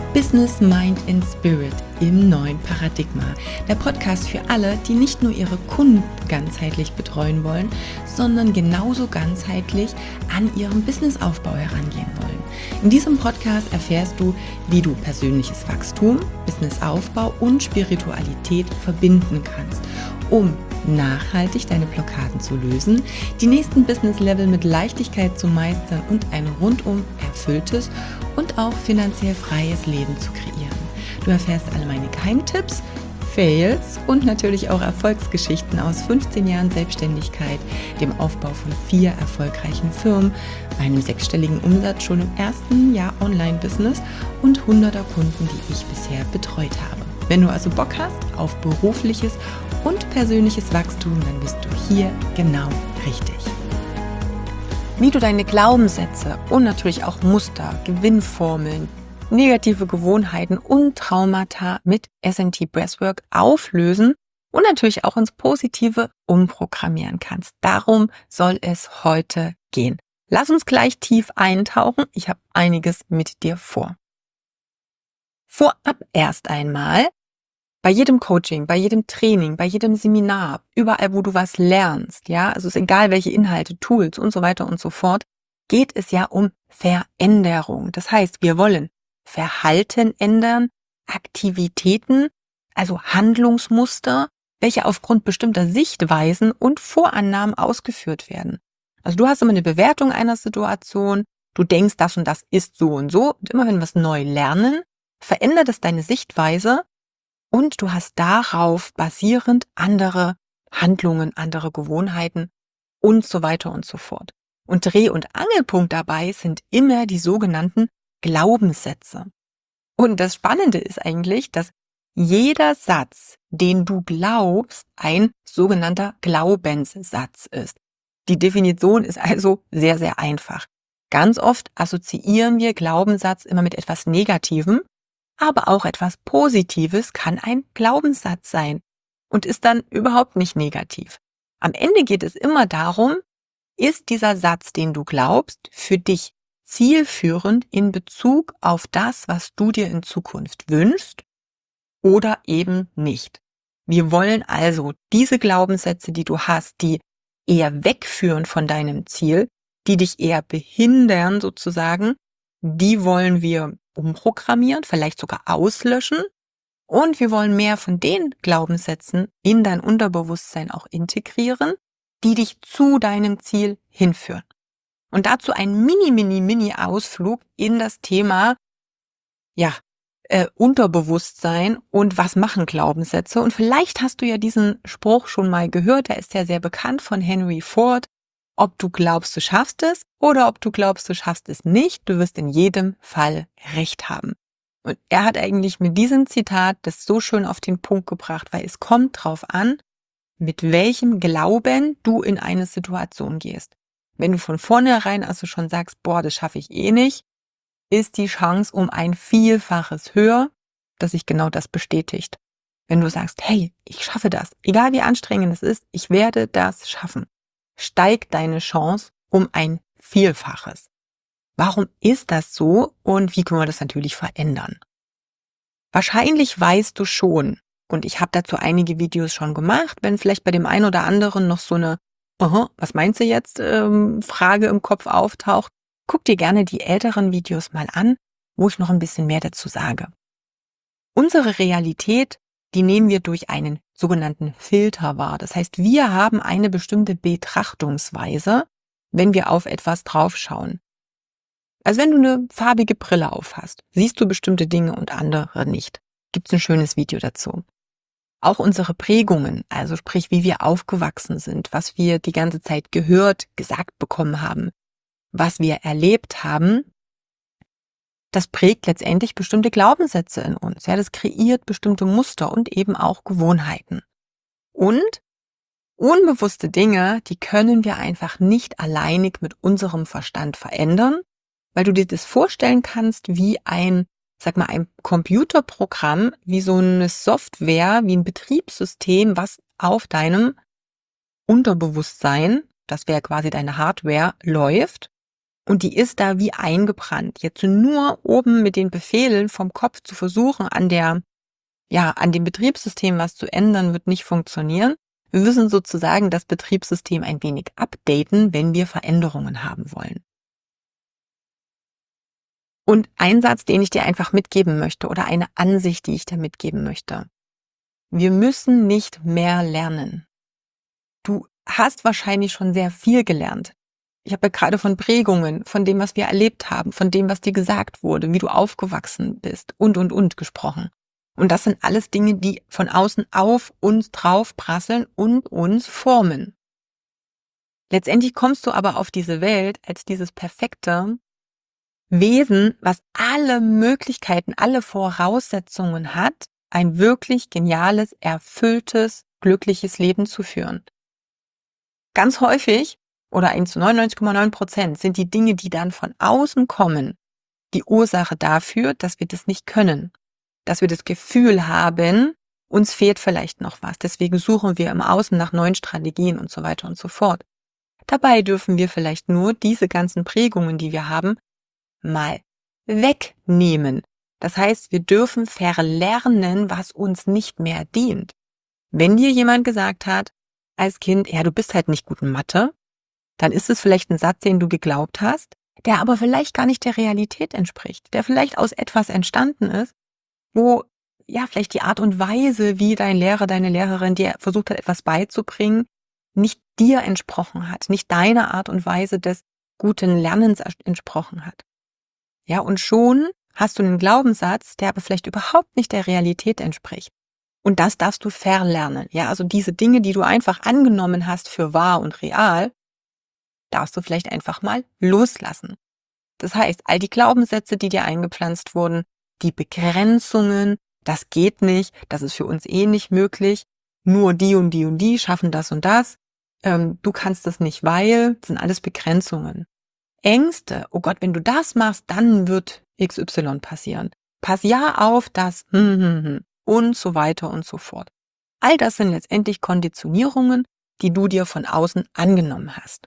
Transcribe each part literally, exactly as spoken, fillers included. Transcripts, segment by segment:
Business, Mind and Spirit im neuen Paradigma. Der Podcast für alle, die nicht nur ihre Kunden ganzheitlich betreuen wollen, sondern genauso ganzheitlich an ihrem Businessaufbau herangehen wollen. In diesem Podcast erfährst du, wie du persönliches Wachstum, Businessaufbau und Spiritualität verbinden kannst, um nachhaltig deine Blockaden zu lösen, die nächsten Business-Level mit Leichtigkeit zu meistern und ein rundum erfülltes und auch finanziell freies Leben zu kreieren. Du erfährst alle meine Geheimtipps, Fails und natürlich auch Erfolgsgeschichten aus fünfzehn Jahren Selbstständigkeit, dem Aufbau von vier erfolgreichen Firmen, meinem sechsstelligen Umsatz schon im ersten Jahr Online-Business und hunderter Kunden, die ich bisher betreut habe. Wenn du also Bock hast auf berufliches und persönliches Wachstum, dann bist du hier genau richtig. Wie du deine Glaubenssätze und natürlich auch Muster, Gewinnformeln, negative Gewohnheiten und Traumata mit S N T Breathwork auflösen und natürlich auch ins Positive umprogrammieren kannst. Darum soll es heute gehen. Lass uns gleich tief eintauchen. Ich habe einiges mit dir vor. Vorab erst einmal: Bei jedem Coaching, bei jedem Training, bei jedem Seminar, überall, wo du was lernst, ja, also es ist egal, welche Inhalte, Tools und so weiter und so fort, geht es ja um Veränderung. Das heißt, wir wollen Verhalten ändern, Aktivitäten, also Handlungsmuster, welche aufgrund bestimmter Sichtweisen und Vorannahmen ausgeführt werden. Also du hast immer eine Bewertung einer Situation, du denkst, das und das ist so und so, und immer wenn wir es neu lernen, verändert es deine Sichtweise. Und du hast darauf basierend andere Handlungen, andere Gewohnheiten und so weiter und so fort. Und Dreh- und Angelpunkt dabei sind immer die sogenannten Glaubenssätze. Und das Spannende ist eigentlich, dass jeder Satz, den du glaubst, ein sogenannter Glaubenssatz ist. Die Definition ist also sehr, sehr einfach. Ganz oft assoziieren wir Glaubenssatz immer mit etwas Negativem. Aber auch etwas Positives kann ein Glaubenssatz sein und ist dann überhaupt nicht negativ. Am Ende geht es immer darum, ist dieser Satz, den du glaubst, für dich zielführend in Bezug auf das, was du dir in Zukunft wünschst oder eben nicht. Wir wollen also diese Glaubenssätze, die du hast, die eher wegführen von deinem Ziel, die dich eher behindern sozusagen, die wollen wir umprogrammieren, vielleicht sogar auslöschen, und wir wollen mehr von den Glaubenssätzen in dein Unterbewusstsein auch integrieren, die dich zu deinem Ziel hinführen. Und dazu ein mini, mini, mini Ausflug in das Thema, ja, äh, Unterbewusstsein und was machen Glaubenssätze. Und vielleicht hast du ja diesen Spruch schon mal gehört, der ist ja sehr bekannt von Henry Ford. Ob du glaubst, du schaffst es oder ob du glaubst, du schaffst es nicht, du wirst in jedem Fall recht haben. Und er hat eigentlich mit diesem Zitat das so schön auf den Punkt gebracht, weil es kommt drauf an, mit welchem Glauben du in eine Situation gehst. Wenn du von vornherein also schon sagst, boah, das schaffe ich eh nicht, ist die Chance um ein Vielfaches höher, dass sich genau das bestätigt. Wenn du sagst, hey, ich schaffe das, egal wie anstrengend es ist, ich werde das schaffen, steigt deine Chance um ein Vielfaches. Warum ist das so und wie können wir das natürlich verändern? Wahrscheinlich weißt du schon, und ich habe dazu einige Videos schon gemacht, wenn vielleicht bei dem einen oder anderen noch so eine Aha, was meinst du jetzt, ähm, Frage im Kopf auftaucht, guck dir gerne die älteren Videos mal an, wo ich noch ein bisschen mehr dazu sage. Unsere Realität, die nehmen wir durch einen sogenannten Filter wahr. Das heißt, wir haben eine bestimmte Betrachtungsweise, wenn wir auf etwas draufschauen. Also wenn du eine farbige Brille aufhast, siehst du bestimmte Dinge und andere nicht. Gibt's ein schönes Video dazu. Auch unsere Prägungen, also sprich, wie wir aufgewachsen sind, was wir die ganze Zeit gehört, gesagt bekommen haben, was wir erlebt haben, das prägt letztendlich bestimmte Glaubenssätze in uns. Ja, das kreiert bestimmte Muster und eben auch Gewohnheiten. Und unbewusste Dinge, die können wir einfach nicht alleinig mit unserem Verstand verändern, weil du dir das vorstellen kannst wie ein, sag mal, ein Computerprogramm, wie so eine Software, wie ein Betriebssystem, was auf deinem Unterbewusstsein, das wäre quasi deine Hardware, läuft. Und die ist da wie eingebrannt. Jetzt nur oben mit den Befehlen vom Kopf zu versuchen, an der, ja, an dem Betriebssystem was zu ändern, wird nicht funktionieren. Wir müssen sozusagen das Betriebssystem ein wenig updaten, wenn wir Veränderungen haben wollen. Und ein Satz, den ich dir einfach mitgeben möchte oder eine Ansicht, die ich dir mitgeben möchte. Wir müssen nicht mehr lernen. Du hast wahrscheinlich schon sehr viel gelernt. Ich habe ja gerade von Prägungen, von dem, was wir erlebt haben, von dem, was dir gesagt wurde, wie du aufgewachsen bist und, und, und gesprochen. Und das sind alles Dinge, die von außen auf uns draufprasseln und uns formen. Letztendlich kommst du aber auf diese Welt als dieses perfekte Wesen, was alle Möglichkeiten, alle Voraussetzungen hat, ein wirklich geniales, erfülltes, glückliches Leben zu führen. Ganz häufig oder zu neunundneunzig Komma neun Prozent sind die Dinge, die dann von außen kommen, die Ursache dafür, dass wir das nicht können. Dass wir das Gefühl haben, uns fehlt vielleicht noch was. Deswegen suchen wir im Außen nach neuen Strategien und so weiter und so fort. Dabei dürfen wir vielleicht nur diese ganzen Prägungen, die wir haben, mal wegnehmen. Das heißt, wir dürfen verlernen, was uns nicht mehr dient. Wenn dir jemand gesagt hat, als Kind, ja, du bist halt nicht gut in Mathe, dann ist es vielleicht ein Satz, den du geglaubt hast, der aber vielleicht gar nicht der Realität entspricht, der vielleicht aus etwas entstanden ist, wo ja vielleicht die Art und Weise, wie dein Lehrer, deine Lehrerin dir versucht hat, etwas beizubringen, nicht dir entsprochen hat, nicht deiner Art und Weise des guten Lernens entsprochen hat. Ja, und schon hast du einen Glaubenssatz, der aber vielleicht überhaupt nicht der Realität entspricht. Und das darfst du verlernen. Ja, also diese Dinge, die du einfach angenommen hast für wahr und real, darfst du vielleicht einfach mal loslassen. Das heißt, all die Glaubenssätze, die dir eingepflanzt wurden, die Begrenzungen, das geht nicht, das ist für uns eh nicht möglich, nur die und die und die schaffen das und das, ähm, du kannst das nicht, weil, das sind alles Begrenzungen. Ängste, oh Gott, wenn du das machst, dann wird X Y passieren. Pass ja auf, das hm, hm, hm, und so weiter und so fort. All das sind letztendlich Konditionierungen, die du dir von außen angenommen hast.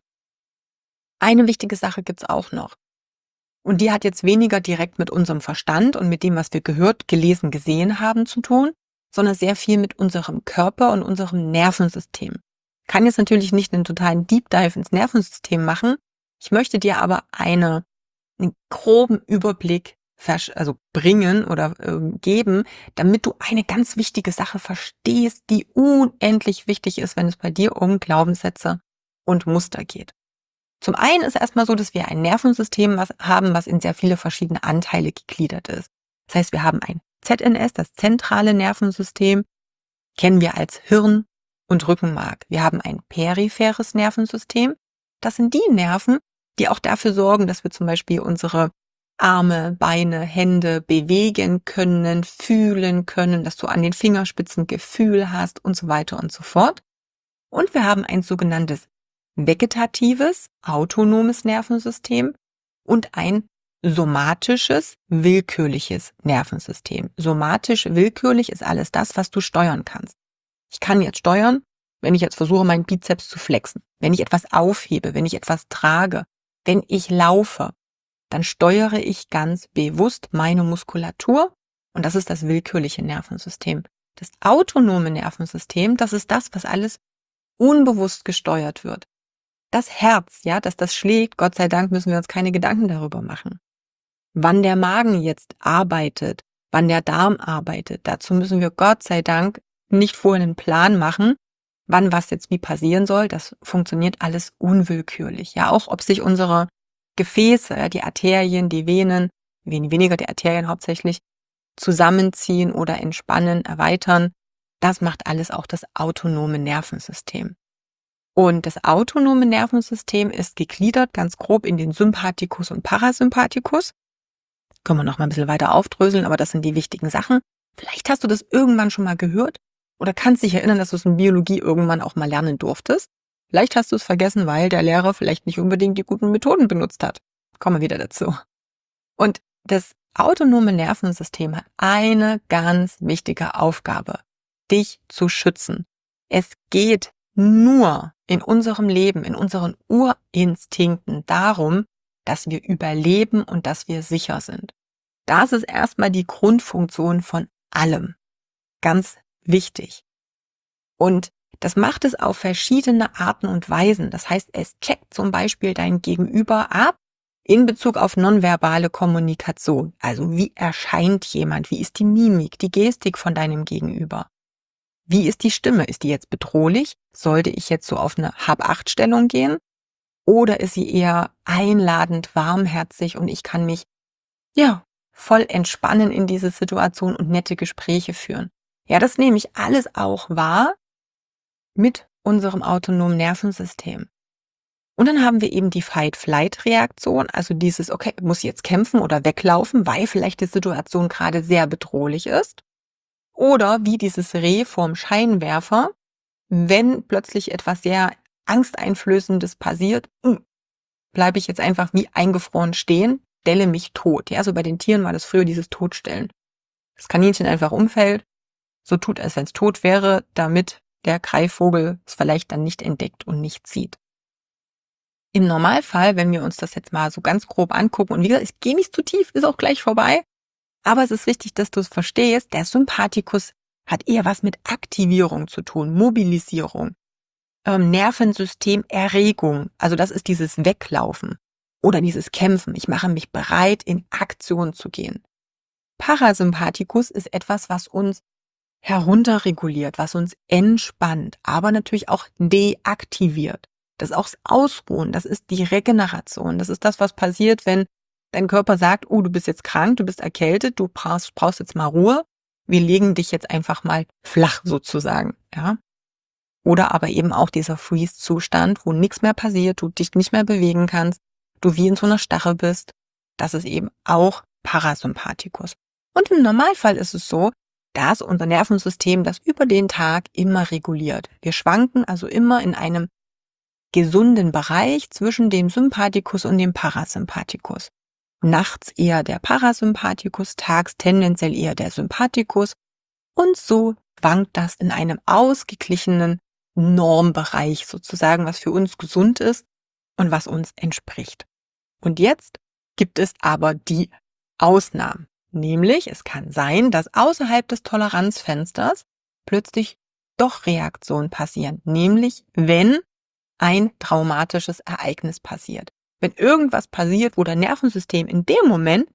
Eine wichtige Sache gibt's auch noch. Und die hat jetzt weniger direkt mit unserem Verstand und mit dem, was wir gehört, gelesen, gesehen haben zu tun, sondern sehr viel mit unserem Körper und unserem Nervensystem. Ich kann jetzt natürlich nicht einen totalen Deep Dive ins Nervensystem machen. Ich möchte dir aber eine, einen groben Überblick also bringen oder äh, geben, damit du eine ganz wichtige Sache verstehst, die unendlich wichtig ist, wenn es bei dir um Glaubenssätze und Muster geht. Zum einen ist erstmal so, dass wir ein Nervensystem was haben, was in sehr viele verschiedene Anteile gegliedert ist. Das heißt, wir haben ein Z N S, das zentrale Nervensystem, kennen wir als Hirn und Rückenmark. Wir haben ein peripheres Nervensystem. Das sind die Nerven, die auch dafür sorgen, dass wir zum Beispiel unsere Arme, Beine, Hände bewegen können, fühlen können, dass du an den Fingerspitzen Gefühl hast und so weiter und so fort. Und wir haben ein sogenanntes vegetatives, autonomes Nervensystem und ein somatisches, willkürliches Nervensystem. Somatisch, willkürlich ist alles das, was du steuern kannst. Ich kann jetzt steuern, wenn ich jetzt versuche, meinen Bizeps zu flexen, wenn ich etwas aufhebe, wenn ich etwas trage, wenn ich laufe, dann steuere ich ganz bewusst meine Muskulatur und das ist das willkürliche Nervensystem. Das autonome Nervensystem, das ist das, was alles unbewusst gesteuert wird. Das Herz, ja, dass das schlägt, Gott sei Dank müssen wir uns keine Gedanken darüber machen. Wann der Magen jetzt arbeitet, wann der Darm arbeitet, dazu müssen wir Gott sei Dank nicht vorher einen Plan machen, wann was jetzt wie passieren soll. Das funktioniert alles unwillkürlich. Ja, auch ob sich unsere Gefäße, die Arterien, die Venen, weniger die Arterien hauptsächlich, zusammenziehen oder entspannen, erweitern, das macht alles auch das autonome Nervensystem. Und das autonome Nervensystem ist gegliedert ganz grob in den Sympathikus und Parasympathikus. Können wir noch mal ein bisschen weiter aufdröseln, aber das sind die wichtigen Sachen. Vielleicht hast du das irgendwann schon mal gehört oder kannst dich erinnern, dass du es in Biologie irgendwann auch mal lernen durftest. Vielleicht hast du es vergessen, weil der Lehrer vielleicht nicht unbedingt die guten Methoden benutzt hat. Kommen wir wieder dazu. Und das autonome Nervensystem hat eine ganz wichtige Aufgabe, dich zu schützen. Es geht nur in unserem Leben, in unseren Urinstinkten darum, dass wir überleben und dass wir sicher sind. Das ist erstmal die Grundfunktion von allem. Ganz wichtig. Und das macht es auf verschiedene Arten und Weisen. Das heißt, es checkt zum Beispiel dein Gegenüber ab in Bezug auf nonverbale Kommunikation. Also wie erscheint jemand? Wie ist die Mimik, die Gestik von deinem Gegenüber? Wie ist die Stimme? Ist die jetzt bedrohlich? Sollte ich jetzt so auf eine Hab-Acht-Stellung gehen? Oder ist sie eher einladend, warmherzig und ich kann mich, ja, voll entspannen in diese Situation und nette Gespräche führen? Ja, das nehme ich alles auch wahr mit unserem autonomen Nervensystem. Und dann haben wir eben die Fight-Flight-Reaktion, also dieses, okay, muss ich jetzt kämpfen oder weglaufen, weil vielleicht die Situation gerade sehr bedrohlich ist. Oder wie dieses Reh vorm Scheinwerfer, wenn plötzlich etwas sehr Angsteinflößendes passiert, bleibe ich jetzt einfach wie eingefroren stehen, stelle mich tot. Ja, also bei den Tieren war das früher dieses Totstellen. Das Kaninchen einfach umfällt, so tut es, wenn es tot wäre, damit der Greifvogel es vielleicht dann nicht entdeckt und nicht sieht. Im Normalfall, wenn wir uns das jetzt mal so ganz grob angucken, und wie gesagt, ich gehe nicht zu tief, ist auch gleich vorbei, aber es ist wichtig, dass du es verstehst, der Sympathikus hat eher was mit Aktivierung zu tun, Mobilisierung, ähm, Nervensystem, Erregung, also das ist dieses Weglaufen oder dieses Kämpfen, ich mache mich bereit, in Aktion zu gehen. Parasympathikus ist etwas, was uns herunterreguliert, was uns entspannt, aber natürlich auch deaktiviert. Das ist auch das Ausruhen, das ist die Regeneration, das ist das, was passiert, wenn dein Körper sagt, oh, du bist jetzt krank, du bist erkältet, du brauchst, brauchst jetzt mal Ruhe, wir legen dich jetzt einfach mal flach sozusagen, ja. Oder aber eben auch dieser Freeze-Zustand, wo nichts mehr passiert, du dich nicht mehr bewegen kannst, du wie in so einer Starre bist, das ist eben auch Parasympathikus. Und im Normalfall ist es so, dass unser Nervensystem das über den Tag immer reguliert. Wir schwanken also immer in einem gesunden Bereich zwischen dem Sympathikus und dem Parasympathikus. Nachts eher der Parasympathikus, tags tendenziell eher der Sympathikus und so schwankt das in einem ausgeglichenen Normbereich sozusagen, was für uns gesund ist und was uns entspricht. Und jetzt gibt es aber die Ausnahmen. Nämlich, es kann sein, dass außerhalb des Toleranzfensters plötzlich doch Reaktionen passieren. Nämlich, wenn ein traumatisches Ereignis passiert. Wenn irgendwas passiert, wo dein Nervensystem in dem Moment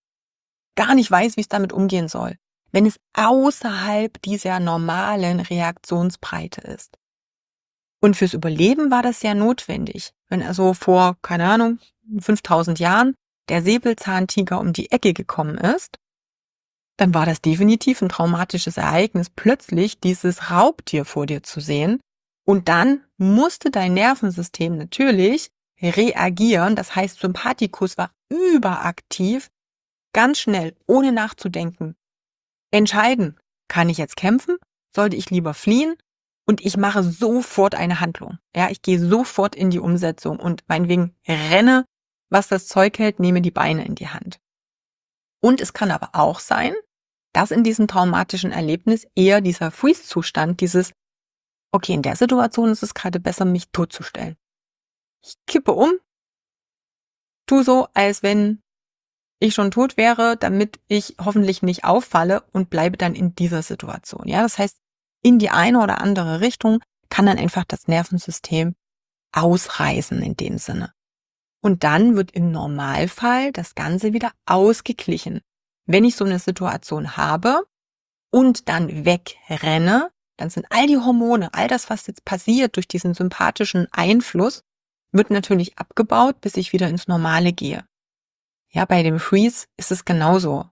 gar nicht weiß, wie es damit umgehen soll. Wenn es außerhalb dieser normalen Reaktionsbreite ist. Und fürs Überleben war das sehr notwendig. Wenn also vor, keine Ahnung, fünftausend Jahren der Säbelzahntiger um die Ecke gekommen ist, dann war das definitiv ein traumatisches Ereignis, plötzlich dieses Raubtier vor dir zu sehen. Und dann musste dein Nervensystem natürlich reagieren. Das heißt, Sympathikus war überaktiv, ganz schnell, ohne nachzudenken. Entscheiden, kann ich jetzt kämpfen? Sollte ich lieber fliehen? Und ich mache sofort eine Handlung. Ja, ich gehe sofort in die Umsetzung und meinetwegen renne, was das Zeug hält, nehme die Beine in die Hand. Und es kann aber auch sein, dass in diesem traumatischen Erlebnis eher dieser Freeze-Zustand, dieses, okay, in der Situation ist es gerade besser, mich totzustellen. Ich kippe um, tu so, als wenn ich schon tot wäre, damit ich hoffentlich nicht auffalle und bleibe dann in dieser Situation. Ja, das heißt, in die eine oder andere Richtung kann dann einfach das Nervensystem ausreißen in dem Sinne. Und dann wird im Normalfall das Ganze wieder ausgeglichen. Wenn ich so eine Situation habe und dann wegrenne, dann sind all die Hormone, all das, was jetzt passiert durch diesen sympathischen Einfluss, wird natürlich abgebaut, bis ich wieder ins Normale gehe. Ja, bei dem Freeze ist es genauso.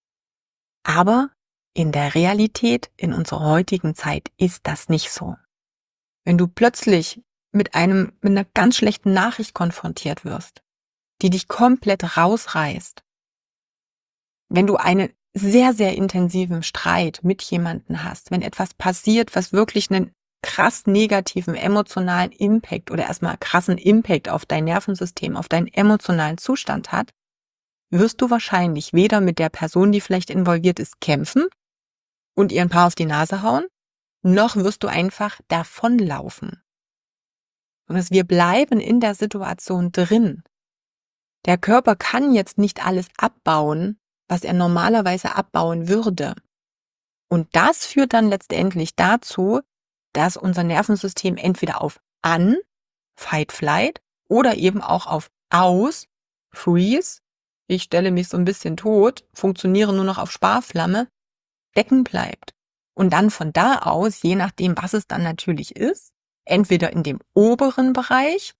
Aber in der Realität, in unserer heutigen Zeit, ist das nicht so. Wenn du plötzlich mit einem, mit einer ganz schlechten Nachricht konfrontiert wirst, die dich komplett rausreißt, wenn du einen sehr, sehr intensiven Streit mit jemandem hast, wenn etwas passiert, was wirklich einen krass negativen emotionalen Impact oder erstmal krassen Impact auf dein Nervensystem, auf deinen emotionalen Zustand hat, wirst du wahrscheinlich weder mit der Person, die vielleicht involviert ist, kämpfen und ihr ein paar auf die Nase hauen, noch wirst du einfach davonlaufen. Und wir bleiben in der Situation drin. Der Körper kann jetzt nicht alles abbauen, was er normalerweise abbauen würde. Und das führt dann letztendlich dazu, dass unser Nervensystem entweder auf An, Fight, Flight oder eben auch auf Aus, Freeze, ich stelle mich so ein bisschen tot, funktioniere nur noch auf Sparflamme, stecken bleibt. Und dann von da aus, je nachdem, was es dann natürlich ist, entweder in dem oberen Bereich,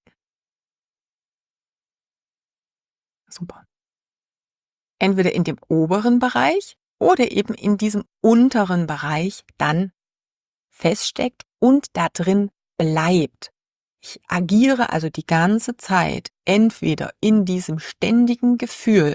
super, entweder in dem oberen Bereich oder eben in diesem unteren Bereich dann feststeckt und da drin bleibt. Ich agiere also die ganze Zeit entweder in diesem ständigen Gefühl,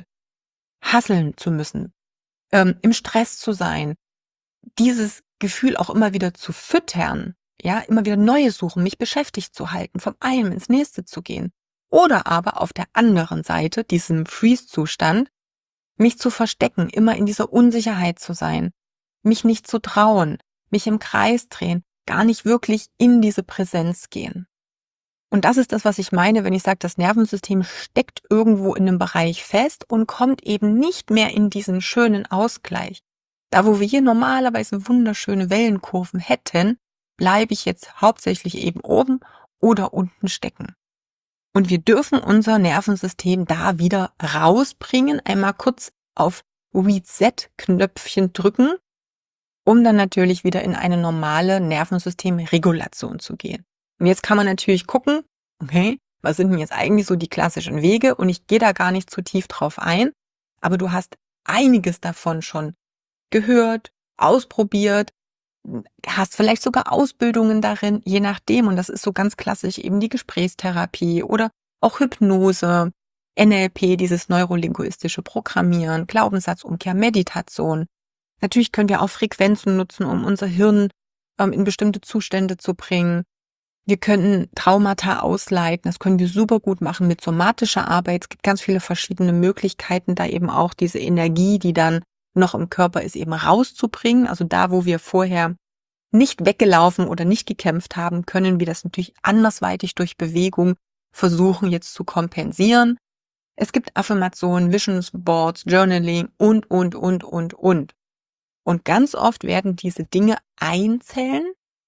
hasseln zu müssen, ähm, im Stress zu sein, dieses Gefühl auch immer wieder zu füttern, ja, immer wieder neue suchen, mich beschäftigt zu halten, vom einen ins nächste zu gehen. Oder aber auf der anderen Seite, diesem Freeze-Zustand, mich zu verstecken, immer in dieser Unsicherheit zu sein, mich nicht zu trauen, mich im Kreis drehen, gar nicht wirklich in diese Präsenz gehen. Und das ist das, was ich meine, wenn ich sage, das Nervensystem steckt irgendwo in einem Bereich fest und kommt eben nicht mehr in diesen schönen Ausgleich. Da, wo wir hier normalerweise wunderschöne Wellenkurven hätten, bleibe ich jetzt hauptsächlich eben oben oder unten stecken. Und wir dürfen unser Nervensystem da wieder rausbringen, einmal kurz auf Reset-Knöpfchen drücken, um dann natürlich wieder in eine normale Nervensystemregulation zu gehen. Und jetzt kann man natürlich gucken, okay, was sind denn jetzt eigentlich so die klassischen Wege? Und ich gehe da gar nicht zu tief drauf ein, aber du hast einiges davon schon gehört, ausprobiert, hast vielleicht sogar Ausbildungen darin, je nachdem. Und das ist so ganz klassisch eben die Gesprächstherapie oder auch Hypnose, N L P, dieses neurolinguistische Programmieren, Glaubenssatzumkehr, Meditation. Natürlich können wir auch Frequenzen nutzen, um unser Hirn ähm, in bestimmte Zustände zu bringen. Wir können Traumata ausleiten, das können wir super gut machen mit somatischer Arbeit. Es gibt ganz viele verschiedene Möglichkeiten, da eben auch diese Energie, die dann noch im Körper ist, eben rauszubringen. Also da, wo wir vorher nicht weggelaufen oder nicht gekämpft haben, können wir das natürlich andersweitig durch Bewegung versuchen jetzt zu kompensieren. Es gibt Affirmationen, Visions Boards, Journaling und, und, und, und, und. Und ganz oft werden diese Dinge einzeln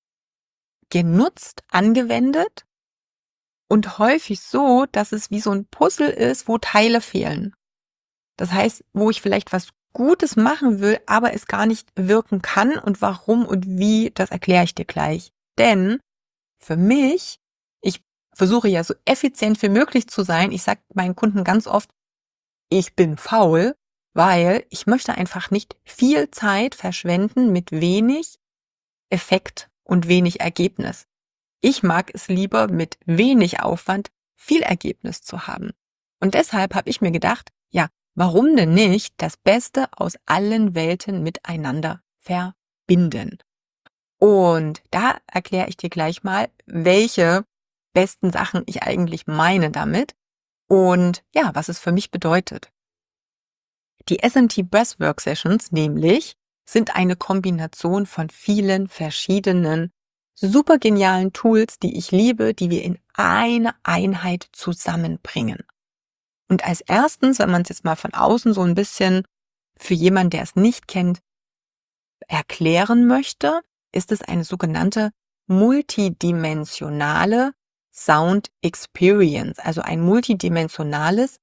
genutzt, angewendet und häufig so, dass es wie so ein Puzzle ist, wo Teile fehlen. Das heißt, wo ich vielleicht was Gutes machen will, aber es gar nicht wirken kann und warum und wie, das erkläre ich dir gleich. Denn für mich, ich versuche ja so effizient wie möglich zu sein, ich sage meinen Kunden ganz oft, ich bin faul, weil ich möchte einfach nicht viel Zeit verschwenden mit wenig Effekt und wenig Ergebnis. Ich mag es lieber, mit wenig Aufwand viel Ergebnis zu haben. Und deshalb habe ich mir gedacht, ja, warum denn nicht das Beste aus allen Welten miteinander verbinden? Und da erkläre ich dir gleich mal, welche besten Sachen ich eigentlich meine damit und ja, was es für mich bedeutet. Die S M T Breathwork Sessions nämlich sind eine Kombination von vielen verschiedenen super genialen Tools, die ich liebe, die wir in eine Einheit zusammenbringen. Und als erstens, wenn man es jetzt mal von außen so ein bisschen für jemanden, der es nicht kennt, erklären möchte, ist es eine sogenannte multidimensionale Sound Experience, also ein multidimensionales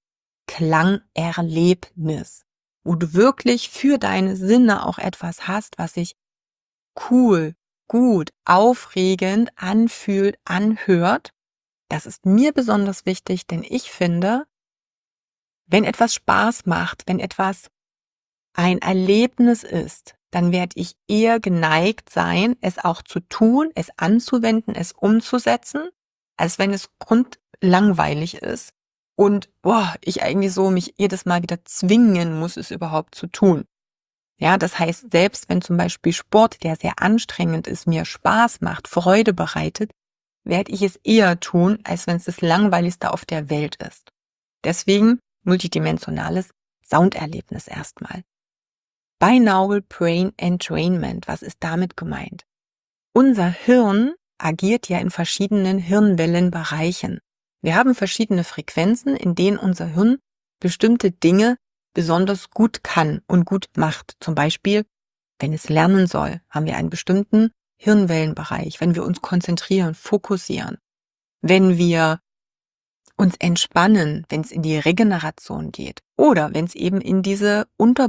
Klangerlebnis, wo du wirklich für deine Sinne auch etwas hast, was sich cool, gut, aufregend anfühlt, anhört. Das ist mir besonders wichtig, denn ich finde, wenn etwas Spaß macht, wenn etwas ein Erlebnis ist, dann werde ich eher geneigt sein, es auch zu tun, es anzuwenden, es umzusetzen, als wenn es grundlangweilig ist und boah, ich eigentlich so mich jedes Mal wieder zwingen muss, es überhaupt zu tun. Ja, das heißt, selbst wenn zum Beispiel Sport, der sehr anstrengend ist, mir Spaß macht, Freude bereitet, werde ich es eher tun, als wenn es das Langweiligste auf der Welt ist. Deswegen multidimensionales Sounderlebnis erstmal. Binaural Brain Entrainment, was ist damit gemeint? Unser Hirn agiert ja in verschiedenen Hirnwellenbereichen. Wir haben verschiedene Frequenzen, in denen unser Hirn bestimmte Dinge besonders gut kann und gut macht. Zum Beispiel, wenn es lernen soll, haben wir einen bestimmten Hirnwellenbereich, wenn wir uns konzentrieren, fokussieren, wenn wir uns entspannen, wenn es in die Regeneration geht oder wenn es eben in diese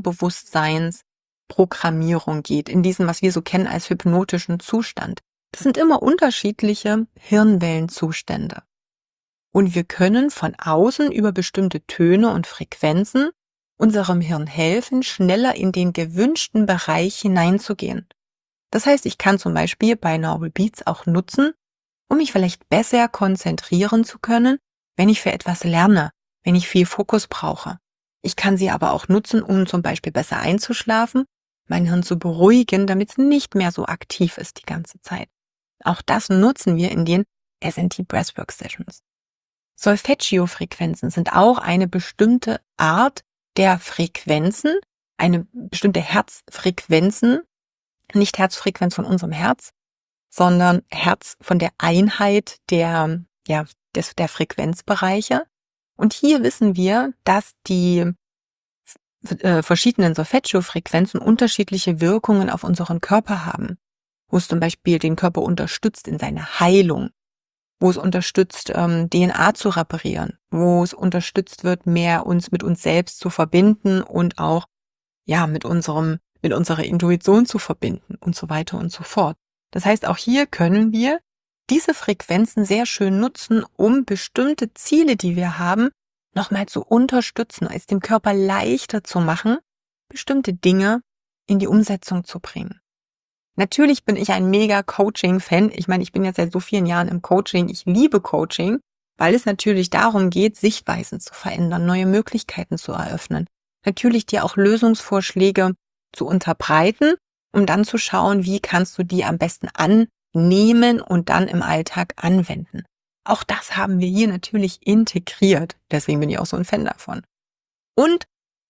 Unterbewusstseinsprogrammierung geht, in diesen, was wir so kennen als hypnotischen Zustand. Das sind immer unterschiedliche Hirnwellenzustände. Und wir können von außen über bestimmte Töne und Frequenzen unserem Hirn helfen, schneller in den gewünschten Bereich hineinzugehen. Das heißt, ich kann zum Beispiel Binaural Beats auch nutzen, um mich vielleicht besser konzentrieren zu können, wenn ich für etwas lerne, wenn ich viel Fokus brauche. Ich kann sie aber auch nutzen, um zum Beispiel besser einzuschlafen, mein Hirn zu beruhigen, damit es nicht mehr so aktiv ist die ganze Zeit. Auch das nutzen wir in den S N T Breathwork Sessions. Solfeggio-Frequenzen sind auch eine bestimmte Art der Frequenzen, eine bestimmte Herzfrequenzen, nicht Herzfrequenz von unserem Herz, sondern Herz von der Einheit der, ja, des, der Frequenzbereiche. Und hier wissen wir, dass die äh, verschiedenen Solfeggio-Frequenzen unterschiedliche Wirkungen auf unseren Körper haben, wo es zum Beispiel den Körper unterstützt in seiner Heilung, wo es unterstützt, ähm, D N A zu reparieren, wo es unterstützt wird, mehr uns mit uns selbst zu verbinden und auch ja mit unserem mit unserer Intuition zu verbinden und so weiter und so fort. Das heißt, auch hier können wir diese Frequenzen sehr schön nutzen, um bestimmte Ziele, die wir haben, nochmal zu unterstützen, es dem Körper leichter zu machen, bestimmte Dinge in die Umsetzung zu bringen. Natürlich bin ich ein mega Coaching-Fan. Ich meine, ich bin jetzt seit so vielen Jahren im Coaching. Ich liebe Coaching, weil es natürlich darum geht, Sichtweisen zu verändern, neue Möglichkeiten zu eröffnen. Natürlich dir auch Lösungsvorschläge zu unterbreiten, um dann zu schauen, wie kannst du die am besten annehmen und dann im Alltag anwenden. Auch das haben wir hier natürlich integriert. Deswegen bin ich auch so ein Fan davon. Und,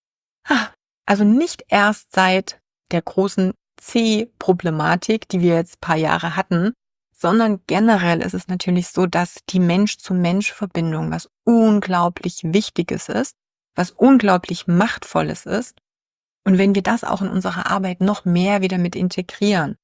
also nicht erst seit der großen C-Problematik, die wir jetzt ein paar Jahre hatten, sondern generell ist es natürlich so, dass die Mensch-zu-Mensch-Verbindung was unglaublich Wichtiges ist, was unglaublich Machtvolles ist. Und wenn wir das auch in unserer Arbeit noch mehr wieder mit integrieren.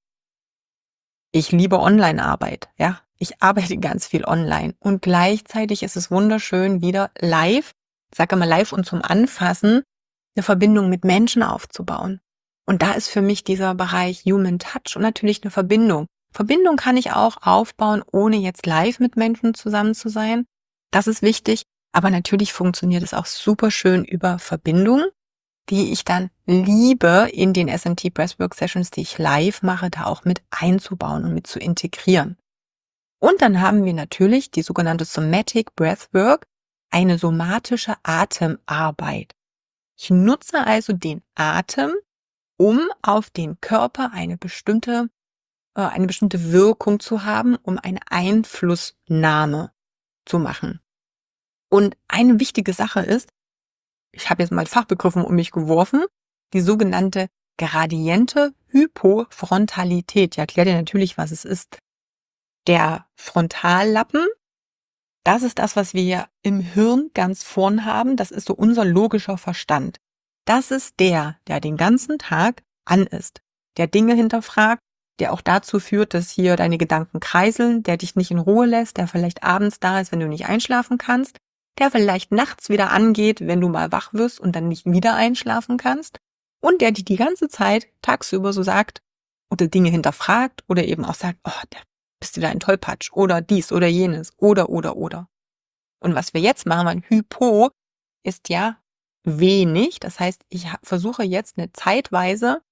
Ich liebe Online-Arbeit, ja. Ich arbeite ganz viel online und gleichzeitig ist es wunderschön, wieder live, ich sage mal live und zum Anfassen, eine Verbindung mit Menschen aufzubauen. Und da ist für mich dieser Bereich Human Touch und natürlich eine Verbindung. Verbindung kann ich auch aufbauen, ohne jetzt live mit Menschen zusammen zu sein. Das ist wichtig, aber natürlich funktioniert es auch super schön über Verbindung, die ich dann liebe, in den S N T Breathwork Sessions, die ich live mache, da auch mit einzubauen und mit zu integrieren. Und dann haben wir natürlich die sogenannte Somatic Breathwork, eine somatische Atemarbeit. Ich nutze also den Atem, um auf den Körper eine bestimmte, äh, eine bestimmte Wirkung zu haben, um eine Einflussnahme zu machen. Und eine wichtige Sache ist, ich habe jetzt mal Fachbegriffe um mich geworfen, die sogenannte gradiente Hypofrontalität. Ich erkläre dir natürlich, was es ist. Der Frontallappen, das ist das, was wir im Hirn ganz vorn haben. Das ist so unser logischer Verstand. Das ist der, der den ganzen Tag an ist, der Dinge hinterfragt, der auch dazu führt, dass hier deine Gedanken kreiseln, der dich nicht in Ruhe lässt, der vielleicht abends da ist, wenn du nicht einschlafen kannst, der vielleicht nachts wieder angeht, wenn du mal wach wirst und dann nicht wieder einschlafen kannst und der dir die ganze Zeit tagsüber so sagt oder Dinge hinterfragt oder eben auch sagt, oh, da bist du da ein Tollpatsch oder dies oder jenes oder oder oder. Und was wir jetzt machen, weil Hypo ist ja wenig, das heißt, ich versuche jetzt eine zeitweise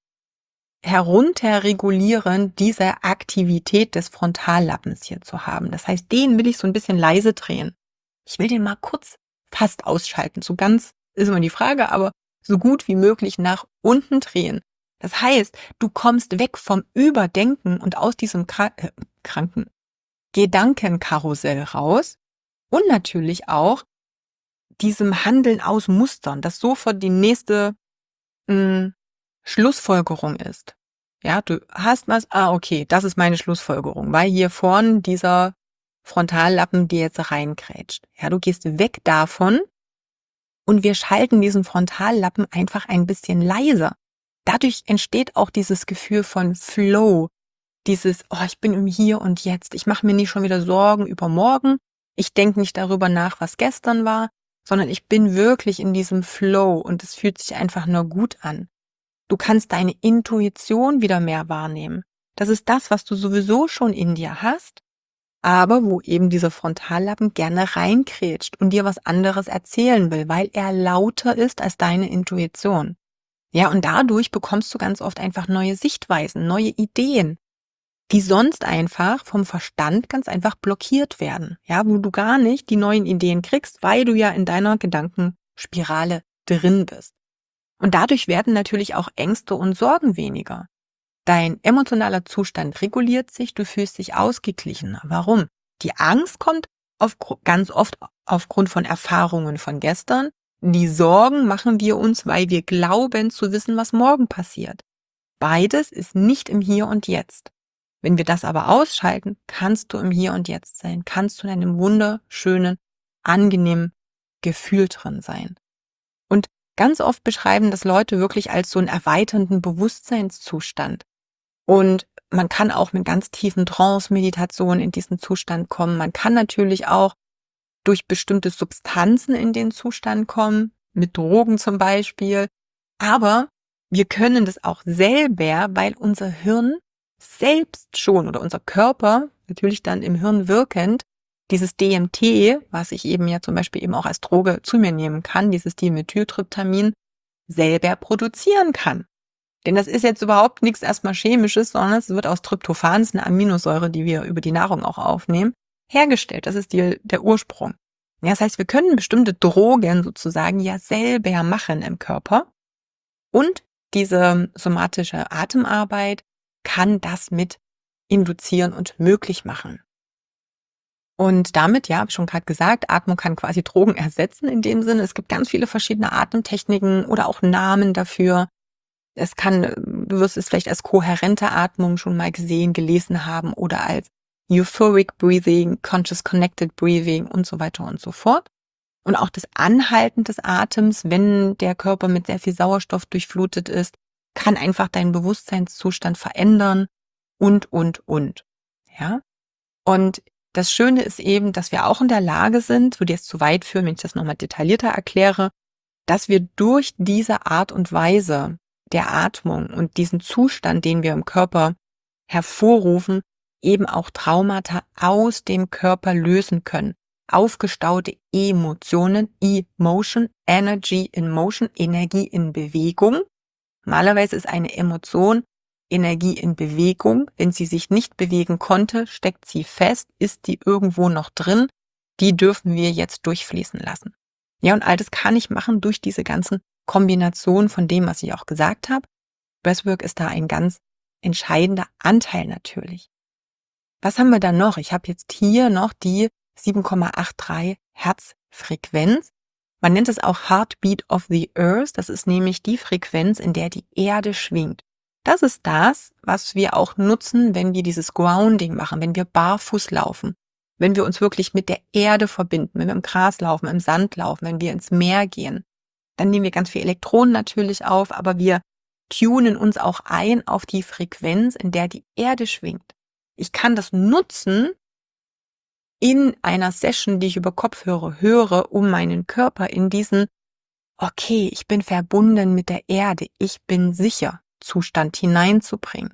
herunterregulieren dieser Aktivität des Frontallappens hier zu haben. Das heißt, den will ich so ein bisschen leise drehen. Ich will den mal kurz fast ausschalten. So ganz ist immer die Frage, aber so gut wie möglich nach unten drehen. Das heißt, du kommst weg vom Überdenken und aus diesem Kra- äh, kranken Gedankenkarussell raus und natürlich auch diesem Handeln aus Mustern, das sofort die nächste mh, Schlussfolgerung ist. Ja, du hast was, ah okay, das ist meine Schlussfolgerung, weil hier vorn dieser Frontallappen dir jetzt reinkrätscht. Ja, du gehst weg davon und wir schalten diesen Frontallappen einfach ein bisschen leiser. Dadurch entsteht auch dieses Gefühl von Flow, dieses, oh, ich bin im Hier und Jetzt. Ich mache mir nicht schon wieder Sorgen über morgen. Ich denke nicht darüber nach, was gestern war, sondern ich bin wirklich in diesem Flow und es fühlt sich einfach nur gut an. Du kannst deine Intuition wieder mehr wahrnehmen. Das ist das, was du sowieso schon in dir hast, aber wo eben dieser Frontallappen gerne reinkrätscht und dir was anderes erzählen will, weil er lauter ist als deine Intuition. Ja, und dadurch bekommst du ganz oft einfach neue Sichtweisen, neue Ideen, die sonst einfach vom Verstand ganz einfach blockiert werden, ja, wo du gar nicht die neuen Ideen kriegst, weil du ja in deiner Gedankenspirale drin bist. Und dadurch werden natürlich auch Ängste und Sorgen weniger. Dein emotionaler Zustand reguliert sich, du fühlst dich ausgeglichener. Warum? Die Angst kommt auf, ganz oft aufgrund von Erfahrungen von gestern. Die Sorgen machen wir uns, weil wir glauben zu wissen, was morgen passiert. Beides ist nicht im Hier und Jetzt. Wenn wir das aber ausschalten, kannst du im Hier und Jetzt sein, kannst du in einem wunderschönen, angenehmen Gefühl drin sein. Und ganz oft beschreiben das Leute wirklich als so einen erweiternden Bewusstseinszustand. Und man kann auch mit ganz tiefen Trance-Meditationen in diesen Zustand kommen. Man kann natürlich auch durch bestimmte Substanzen in den Zustand kommen, mit Drogen zum Beispiel. Aber wir können das auch selber, weil unser Hirn selbst schon oder unser Körper, natürlich dann im Hirn wirkend, dieses D M T, was ich eben ja zum Beispiel eben auch als Droge zu mir nehmen kann, dieses Dimethyltryptamin, selber produzieren kann. Denn das ist jetzt überhaupt nichts erstmal Chemisches, sondern es wird aus Tryptophan, das ist eine Aminosäure, die wir über die Nahrung auch aufnehmen, hergestellt. Das ist die, der Ursprung. Ja, das heißt, wir können bestimmte Drogen sozusagen ja selber machen im Körper. Und diese somatische Atemarbeit kann das mit induzieren und möglich machen. Und damit, ja, habe ich schon gerade gesagt, Atmung kann quasi Drogen ersetzen in dem Sinne. Es gibt ganz viele verschiedene Atemtechniken oder auch Namen dafür. Es kann, du wirst es vielleicht als kohärente Atmung schon mal gesehen, gelesen haben oder als Euphoric Breathing, Conscious Connected Breathing und so weiter und so fort. Und auch das Anhalten des Atems, wenn der Körper mit sehr viel Sauerstoff durchflutet ist, kann einfach deinen Bewusstseinszustand verändern und, und, und. Ja? Und das Schöne ist eben, dass wir auch in der Lage sind, würde jetzt zu weit führen, wenn ich das nochmal detaillierter erkläre, dass wir durch diese Art und Weise der Atmung und diesen Zustand, den wir im Körper hervorrufen, eben auch Traumata aus dem Körper lösen können. Aufgestaute Emotionen, Emotion, Energy in Motion, Energie in Bewegung. Normalerweise ist eine Emotion Energie in Bewegung. Wenn sie sich nicht bewegen konnte, steckt sie fest, ist die irgendwo noch drin. Die dürfen wir jetzt durchfließen lassen. Ja, und all das kann ich machen durch diese ganzen Kombinationen von dem, was ich auch gesagt habe. Breathwork ist da ein ganz entscheidender Anteil natürlich. Was haben wir dann noch? Ich habe jetzt hier noch die sieben Komma dreiundachtzig Hertz Frequenz. Man nennt es auch Heartbeat of the Earth. Das ist nämlich die Frequenz, in der die Erde schwingt. Das ist das, was wir auch nutzen, wenn wir dieses Grounding machen, wenn wir barfuß laufen, wenn wir uns wirklich mit der Erde verbinden, wenn wir im Gras laufen, im Sand laufen, wenn wir ins Meer gehen. Dann nehmen wir ganz viel Elektronen natürlich auf, aber wir tunen uns auch ein auf die Frequenz, in der die Erde schwingt. Ich kann das nutzen in einer Session, die ich über Kopfhörer höre, um meinen Körper in diesen, okay, ich bin verbunden mit der Erde, ich bin sicher, Zustand hineinzubringen.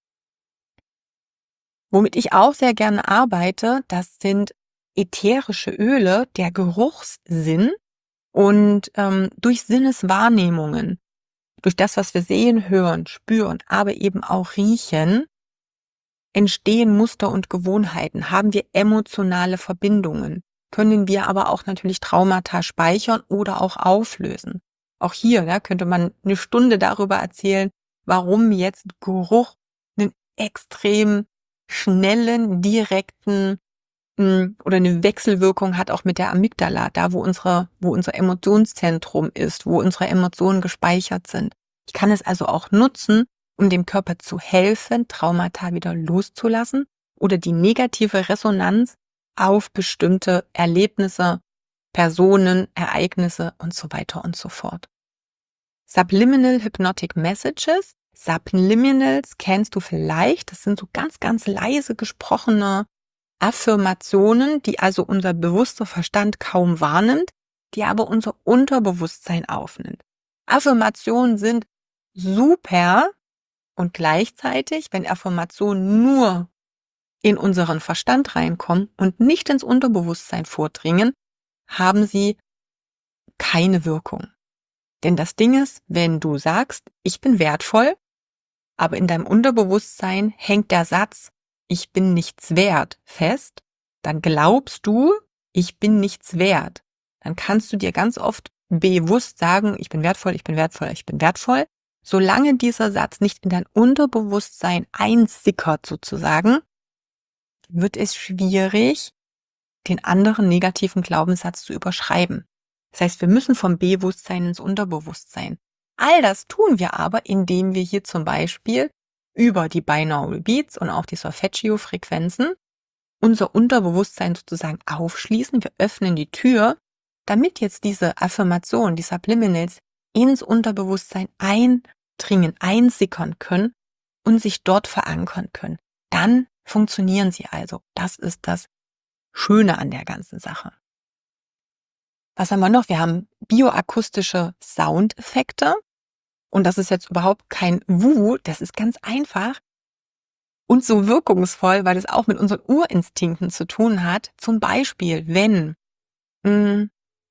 Womit ich auch sehr gerne arbeite, das sind ätherische Öle, der Geruchssinn und ähm, durch Sinneswahrnehmungen, durch das, was wir sehen, hören, spüren, aber eben auch riechen, entstehen Muster und Gewohnheiten, haben wir emotionale Verbindungen, können wir aber auch natürlich Traumata speichern oder auch auflösen. Auch hier ja, könnte man eine Stunde darüber erzählen, warum jetzt Geruch einen extrem schnellen, direkten mh, oder eine Wechselwirkung hat, auch mit der Amygdala, da wo unsere, wo unser Emotionszentrum ist, wo unsere Emotionen gespeichert sind. Ich kann es also auch nutzen, um dem Körper zu helfen, Traumata wieder loszulassen oder die negative Resonanz auf bestimmte Erlebnisse, Personen, Ereignisse und so weiter und so fort. Subliminal Hypnotic Messages. Subliminals kennst du vielleicht. Das sind so ganz, ganz leise gesprochene Affirmationen, die also unser bewusster Verstand kaum wahrnimmt, die aber unser Unterbewusstsein aufnimmt. Affirmationen sind super und gleichzeitig, wenn Affirmationen nur in unseren Verstand reinkommen und nicht ins Unterbewusstsein vordringen, haben sie keine Wirkung. Denn das Ding ist, wenn du sagst, ich bin wertvoll, aber in deinem Unterbewusstsein hängt der Satz, ich bin nichts wert, fest, dann glaubst du, ich bin nichts wert. Dann kannst du dir ganz oft bewusst sagen, ich bin wertvoll, ich bin wertvoll, ich bin wertvoll. Solange dieser Satz nicht in dein Unterbewusstsein einsickert sozusagen, wird es schwierig, den anderen negativen Glaubenssatz zu überschreiben. Das heißt, wir müssen vom Bewusstsein ins Unterbewusstsein. All das tun wir aber, indem wir hier zum Beispiel über die Binaural Beats und auch die Solfeggio-Frequenzen unser Unterbewusstsein sozusagen aufschließen. Wir öffnen die Tür, damit jetzt diese Affirmationen, die Subliminals ins Unterbewusstsein eindringen, einsickern können und sich dort verankern können. Dann funktionieren sie also. Das ist das Schöne an der ganzen Sache. Was haben wir noch? Wir haben bioakustische Soundeffekte. Und das ist jetzt überhaupt kein Wuhu, das ist ganz einfach und so wirkungsvoll, weil es auch mit unseren Urinstinkten zu tun hat. Zum Beispiel, wenn mh,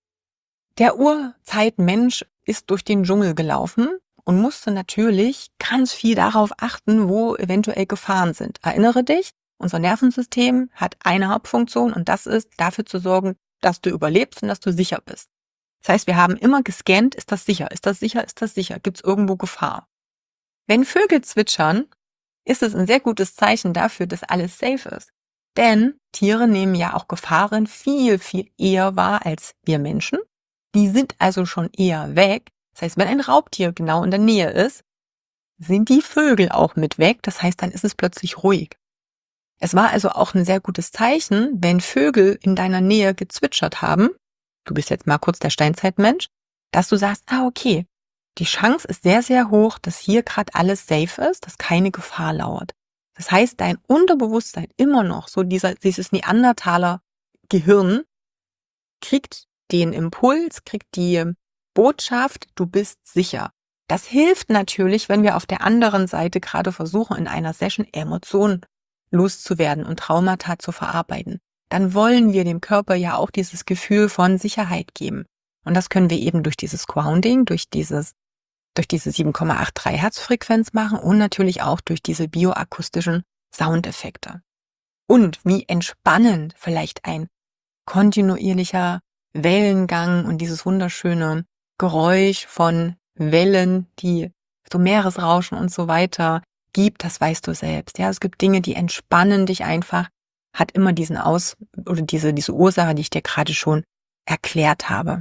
der Urzeitmensch ist durch den Dschungel gelaufen und musste natürlich ganz viel darauf achten, wo eventuell Gefahren sind. Erinnere dich, unser Nervensystem hat eine Hauptfunktion und das ist, dafür zu sorgen, dass du überlebst und dass du sicher bist. Das heißt, wir haben immer gescannt, ist das sicher, ist das sicher, ist das sicher, gibt es irgendwo Gefahr. Wenn Vögel zwitschern, ist es ein sehr gutes Zeichen dafür, dass alles safe ist. Denn Tiere nehmen ja auch Gefahren viel, viel eher wahr als wir Menschen. Die sind also schon eher weg. Das heißt, wenn ein Raubtier genau in der Nähe ist, sind die Vögel auch mit weg. Das heißt, dann ist es plötzlich ruhig. Es war also auch ein sehr gutes Zeichen, wenn Vögel in deiner Nähe gezwitschert haben, du bist jetzt mal kurz der Steinzeitmensch, dass du sagst, ah okay, die Chance ist sehr, sehr hoch, dass hier gerade alles safe ist, dass keine Gefahr lauert. Das heißt, dein Unterbewusstsein immer noch, so dieser, dieses Neandertaler Gehirn, kriegt den Impuls, kriegt die Botschaft, du bist sicher. Das hilft natürlich, wenn wir auf der anderen Seite gerade versuchen, in einer Session Emotionen loszuwerden und Traumata zu verarbeiten. Dann wollen wir dem Körper ja auch dieses Gefühl von Sicherheit geben. Und das können wir eben durch dieses Grounding, durch dieses, durch diese sieben Komma drei Hertz Frequenz machen und natürlich auch durch diese bioakustischen Soundeffekte. Und wie entspannend vielleicht ein kontinuierlicher Wellengang und dieses wunderschöne Geräusch von Wellen, die so Meeresrauschen und so weiter gibt, das weißt du selbst. Ja, es gibt Dinge, die entspannen dich einfach, hat immer diesen Aus oder diese diese Ursache, die ich dir gerade schon erklärt habe.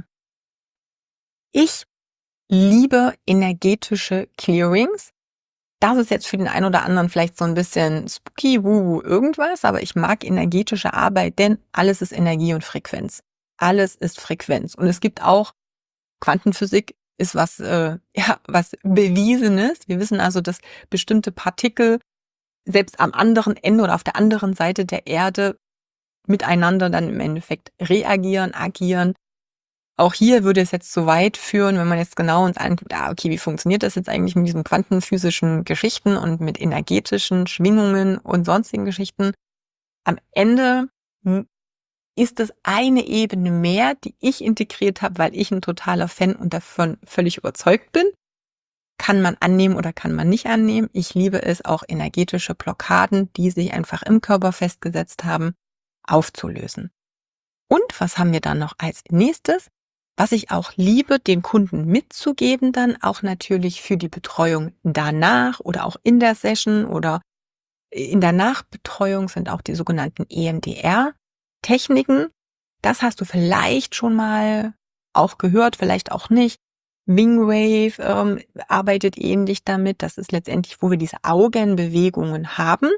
Ich liebe energetische Clearings. Das ist jetzt für den einen oder anderen vielleicht so ein bisschen spooky, wuhu, irgendwas, aber ich mag energetische Arbeit, denn alles ist Energie und Frequenz. Alles ist Frequenz. Und es gibt auch, Quantenphysik ist was, äh, ja, was Bewiesenes. Wir wissen also, dass bestimmte Partikel selbst am anderen Ende oder auf der anderen Seite der Erde miteinander dann im Endeffekt reagieren, agieren. Auch hier würde es jetzt so weit führen, wenn man jetzt genau uns anguckt, ah, okay, wie funktioniert das jetzt eigentlich mit diesen quantenphysischen Geschichten und mit energetischen Schwingungen und sonstigen Geschichten. Am Ende ist es eine Ebene mehr, die ich integriert habe, weil ich ein totaler Fan und davon völlig überzeugt bin. Kann man annehmen oder kann man nicht annehmen. Ich liebe es, auch energetische Blockaden, die sich einfach im Körper festgesetzt haben, aufzulösen. Und was haben wir dann noch als nächstes? Was ich auch liebe, den Kunden mitzugeben, dann auch natürlich für die Betreuung danach oder auch in der Session oder in der Nachbetreuung sind auch die sogenannten E M D R-Techniken. Das hast du vielleicht schon mal auch gehört, vielleicht auch nicht. Wingwave ähm, arbeitet ähnlich damit. Das ist letztendlich, wo wir diese Augenbewegungen haben.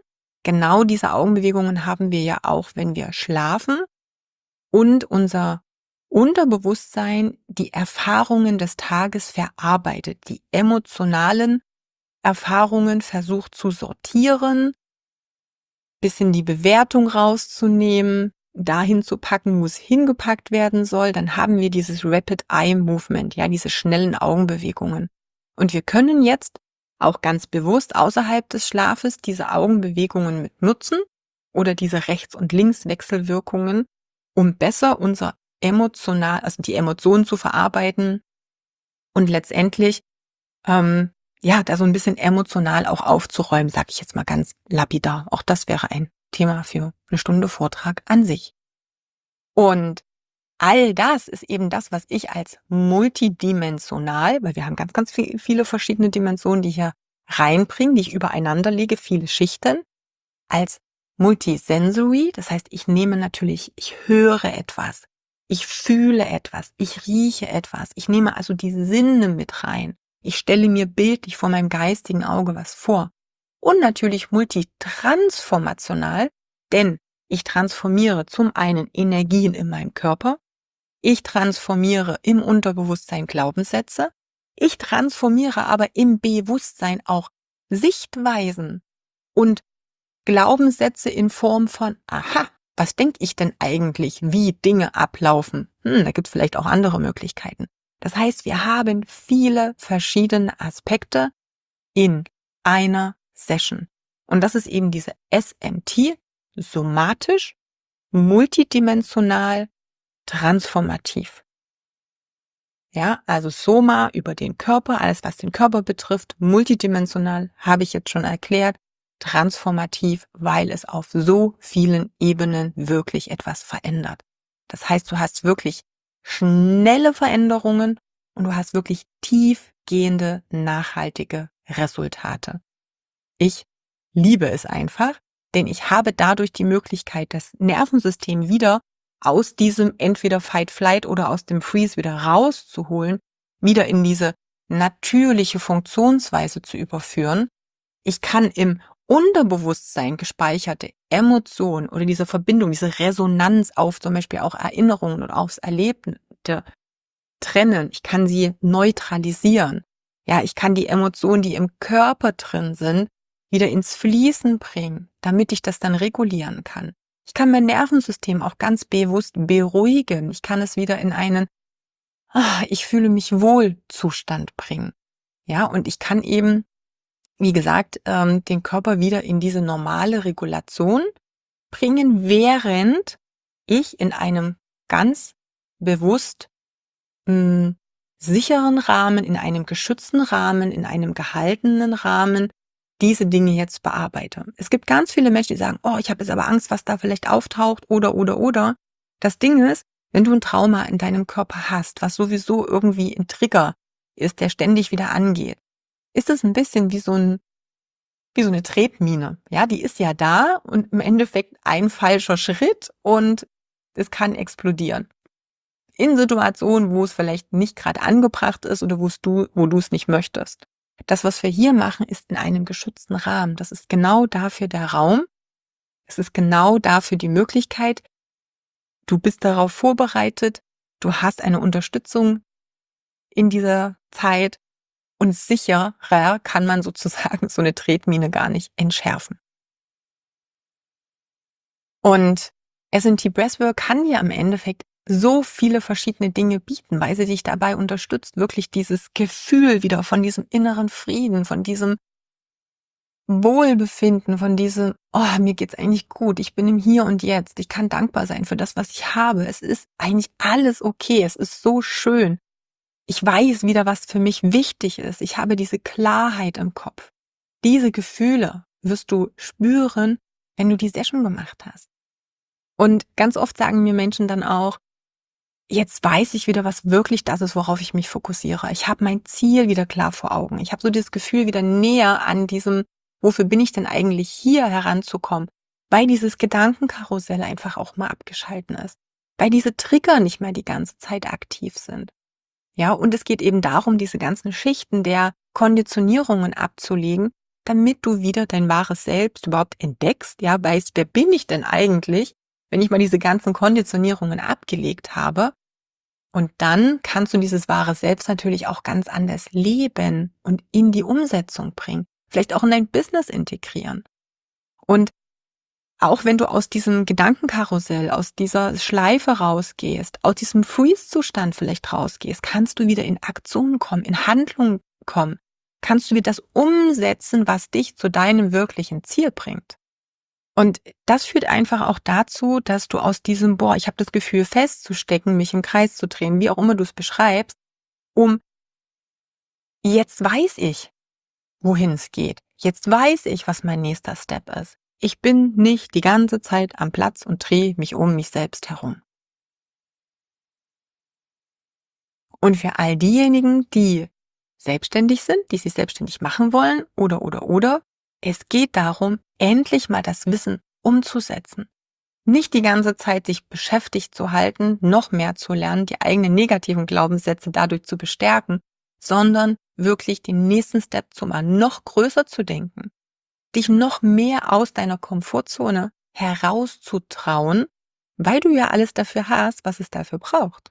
genau diese Augenbewegungen haben wir ja auch, wenn wir schlafen und unser Unterbewusstsein die Erfahrungen des Tages verarbeitet, die emotionalen Erfahrungen versucht zu sortieren, bisschen die Bewertung rauszunehmen, dahin zu packen, wo es hingepackt werden soll, dann haben wir dieses Rapid Eye Movement, ja, diese schnellen Augenbewegungen. Und wir können jetzt auch ganz bewusst außerhalb des Schlafes diese Augenbewegungen mit nutzen oder diese Rechts- und Linkswechselwirkungen, um besser unser emotional, also die Emotionen zu verarbeiten und letztendlich ähm, ja, da so ein bisschen emotional auch aufzuräumen, sag ich jetzt mal ganz lapidar. Auch das wäre ein Thema für eine Stunde Vortrag an sich. Und all das ist eben das, was ich als multidimensional, weil wir haben ganz, ganz viel, viele verschiedene Dimensionen, die hier reinbringen, die ich übereinander lege, viele Schichten, als multisensory. Das heißt, ich nehme natürlich, ich höre etwas, ich fühle etwas, ich rieche etwas, ich nehme also die Sinne mit rein. Ich stelle mir bildlich vor meinem geistigen Auge was vor. Und natürlich multitransformational, denn ich transformiere zum einen Energien in meinem Körper, ich transformiere im Unterbewusstsein Glaubenssätze, ich transformiere aber im Bewusstsein auch Sichtweisen und Glaubenssätze in Form von, aha, was denke ich denn eigentlich, wie Dinge ablaufen? Hm, da gibt es vielleicht auch andere Möglichkeiten. Das heißt, wir haben viele verschiedene Aspekte in einer Session. Und das ist eben diese S M T, somatisch, multidimensional, transformativ. Ja, also Soma über den Körper, alles was den Körper betrifft, multidimensional, habe ich jetzt schon erklärt, transformativ, weil es auf so vielen Ebenen wirklich etwas verändert. Das heißt, du hast wirklich schnelle Veränderungen und du hast wirklich tiefgehende, nachhaltige Resultate. Ich liebe es einfach, denn ich habe dadurch die Möglichkeit, das Nervensystem wieder aus diesem entweder Fight, Flight oder aus dem Freeze wieder rauszuholen, wieder in diese natürliche Funktionsweise zu überführen. Ich kann im Unterbewusstsein gespeicherte Emotionen oder diese Verbindung, diese Resonanz auf zum Beispiel auch Erinnerungen und aufs Erlebte trennen. Ich kann sie neutralisieren. Ja, ich kann die Emotionen, die im Körper drin sind, wieder ins Fließen bringen, damit ich das dann regulieren kann. Ich kann mein Nervensystem auch ganz bewusst beruhigen. Ich kann es wieder in einen, ah, ich fühle mich wohl Zustand bringen. Ja, und ich kann eben, wie gesagt, ähm, den Körper wieder in diese normale Regulation bringen, während ich in einem ganz bewusst mh, sicheren Rahmen, in einem geschützten Rahmen, in einem gehaltenen Rahmen diese Dinge jetzt bearbeite. Es gibt ganz viele Menschen, die sagen, oh, ich habe jetzt aber Angst, was da vielleicht auftaucht oder, oder, oder. Das Ding ist, wenn du ein Trauma in deinem Körper hast, was sowieso irgendwie ein Trigger ist, der ständig wieder angeht, ist es ein bisschen wie so ein, wie so eine Tretmine. Ja, die ist ja da und im Endeffekt ein falscher Schritt und es kann explodieren. In Situationen, wo es vielleicht nicht gerade angebracht ist oder wo du, wo du es nicht möchtest. Das, was wir hier machen, ist in einem geschützten Rahmen. Das ist genau dafür der Raum. Es ist genau dafür die Möglichkeit. Du bist darauf vorbereitet. Du hast eine Unterstützung in dieser Zeit und sicherer kann man sozusagen so eine Tretmine gar nicht entschärfen. Und S M T Breathwork kann dir im Endeffekt so viele verschiedene Dinge bieten, weil sie dich dabei unterstützt, wirklich dieses Gefühl wieder von diesem inneren Frieden, von diesem Wohlbefinden, von diesem, oh, mir geht's eigentlich gut, ich bin im Hier und Jetzt, ich kann dankbar sein für das, was ich habe. Es ist eigentlich alles okay, es ist so schön. Ich weiß wieder, was für mich wichtig ist. Ich habe diese Klarheit im Kopf. Diese Gefühle wirst du spüren, wenn du die Session gemacht hast. Und ganz oft sagen mir Menschen dann auch, jetzt weiß ich wieder, was wirklich das ist, worauf ich mich fokussiere. Ich habe mein Ziel wieder klar vor Augen. Ich habe so das Gefühl, wieder näher an diesem, wofür bin ich denn eigentlich hier, heranzukommen, weil dieses Gedankenkarussell einfach auch mal abgeschalten ist, weil diese Trigger nicht mehr die ganze Zeit aktiv sind. Ja, und es geht eben darum, diese ganzen Schichten der Konditionierungen abzulegen, damit du wieder dein wahres Selbst überhaupt entdeckst, ja, weißt, wer bin ich denn eigentlich, wenn ich mal diese ganzen Konditionierungen abgelegt habe. Und dann kannst du dieses wahre Selbst natürlich auch ganz anders leben und in die Umsetzung bringen. Vielleicht auch in dein Business integrieren. Und auch wenn du aus diesem Gedankenkarussell, aus dieser Schleife rausgehst, aus diesem Freeze-Zustand vielleicht rausgehst, kannst du wieder in Aktion kommen, in Handlung kommen. Kannst du wieder das umsetzen, was dich zu deinem wirklichen Ziel bringt. Und das führt einfach auch dazu, dass du aus diesem, boah, ich habe das Gefühl festzustecken, mich im Kreis zu drehen, wie auch immer du es beschreibst, um jetzt weiß ich, wohin es geht. Jetzt weiß ich, was mein nächster Step ist. Ich bin nicht die ganze Zeit am Platz und drehe mich um mich selbst herum. Und für all diejenigen, die selbstständig sind, die sich selbstständig machen wollen oder, oder, oder, es geht darum, endlich mal das Wissen umzusetzen. Nicht die ganze Zeit sich beschäftigt zu halten, noch mehr zu lernen, die eigenen negativen Glaubenssätze dadurch zu bestärken, sondern wirklich den nächsten Step zu machen, noch größer zu denken, dich noch mehr aus deiner Komfortzone herauszutrauen, weil du ja alles dafür hast, was es dafür braucht.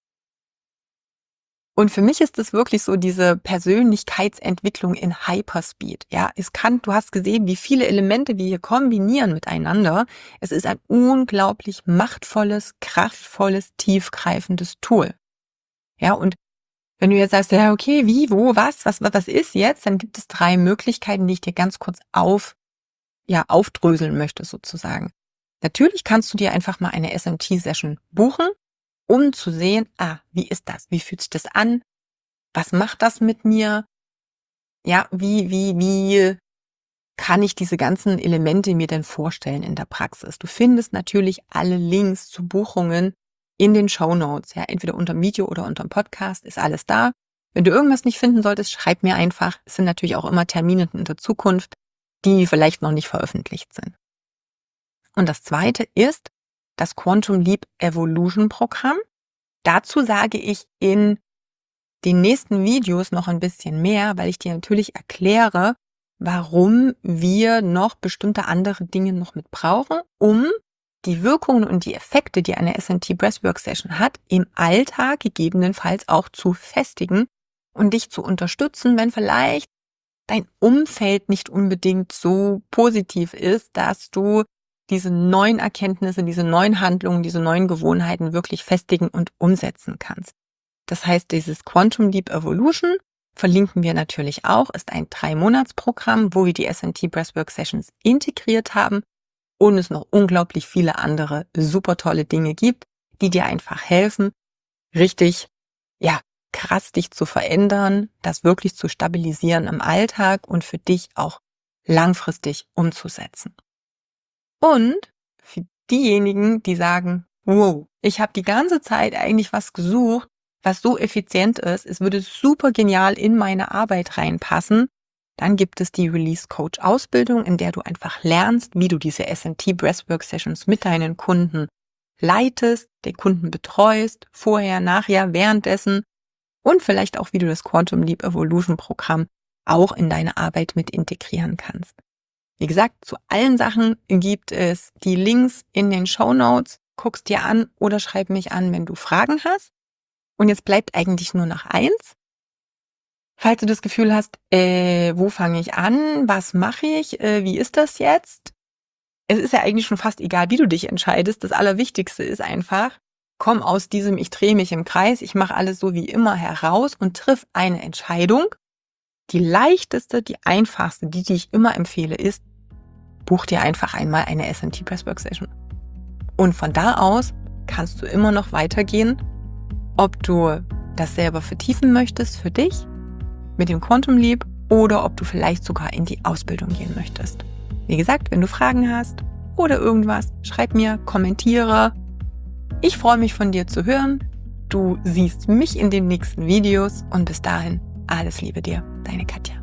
Und für mich ist es wirklich so diese Persönlichkeitsentwicklung in Hyperspeed. Ja, es kann, du hast gesehen, wie viele Elemente wir hier kombinieren miteinander. Es ist ein unglaublich machtvolles, kraftvolles, tiefgreifendes Tool. Ja, und wenn du jetzt sagst, ja, okay, wie, wo, was, was, was ist jetzt, dann gibt es drei Möglichkeiten, die ich dir ganz kurz auf, ja, aufdröseln möchte sozusagen. Natürlich kannst du dir einfach mal eine S M T-Session buchen, um zu sehen, ah, wie ist das? Wie fühlt sich das an? Was macht das mit mir? Ja, wie, wie, wie kann ich diese ganzen Elemente mir denn vorstellen in der Praxis? Du findest natürlich alle Links zu Buchungen in den Shownotes. Ja, entweder unter dem Video oder unter dem Podcast ist alles da. Wenn du irgendwas nicht finden solltest, schreib mir einfach. Es sind natürlich auch immer Termine in der Zukunft, die vielleicht noch nicht veröffentlicht sind. Und das zweite ist das Quantum Leap Evolution Programm. Dazu sage ich in den nächsten Videos noch ein bisschen mehr, weil ich dir natürlich erkläre, warum wir noch bestimmte andere Dinge noch mit brauchen, um die Wirkungen und die Effekte, die eine S M T Breathwork Session hat, im Alltag gegebenenfalls auch zu festigen und dich zu unterstützen, wenn vielleicht dein Umfeld nicht unbedingt so positiv ist, dass du diese neuen Erkenntnisse, diese neuen Handlungen, diese neuen Gewohnheiten wirklich festigen und umsetzen kannst. Das heißt, dieses Quantum Leap Evolution verlinken wir natürlich auch, ist ein Drei-Monats-Programm, wo wir die S M T Breathwork Sessions integriert haben und es noch unglaublich viele andere super tolle Dinge gibt, die dir einfach helfen, richtig, ja, krass dich zu verändern, das wirklich zu stabilisieren im Alltag und für dich auch langfristig umzusetzen. Und für diejenigen, die sagen, wow, ich habe die ganze Zeit eigentlich was gesucht, was so effizient ist, es würde super genial in meine Arbeit reinpassen, dann gibt es die Release Coach Ausbildung, in der du einfach lernst, wie du diese S M T Breathwork Sessions mit deinen Kunden leitest, den Kunden betreust, vorher, nachher, währenddessen und vielleicht auch, wie du das Quantum Leap Evolution Programm auch in deine Arbeit mit integrieren kannst. Wie gesagt, zu allen Sachen gibt es die Links in den Shownotes. Guckst dir an oder schreib mich an, wenn du Fragen hast. Und jetzt bleibt eigentlich nur noch eins. Falls du das Gefühl hast, äh, wo fange ich an? Was mache ich? Äh, wie ist das jetzt? Es ist ja eigentlich schon fast egal, wie du dich entscheidest. Das Allerwichtigste ist einfach, komm aus diesem ich drehe mich im Kreis, ich mache alles so wie immer heraus und triff eine Entscheidung. Die leichteste, die einfachste, die, die ich immer empfehle, ist, buch dir einfach einmal eine S M T Breathwork Session. Und von da aus kannst du immer noch weitergehen, ob du das selber vertiefen möchtest für dich mit dem Quantum Leap oder ob du vielleicht sogar in die Ausbildung gehen möchtest. Wie gesagt, wenn du Fragen hast oder irgendwas, schreib mir, kommentiere. Ich freue mich von dir zu hören. Du siehst mich in den nächsten Videos und bis dahin alles Liebe dir, deine Katja.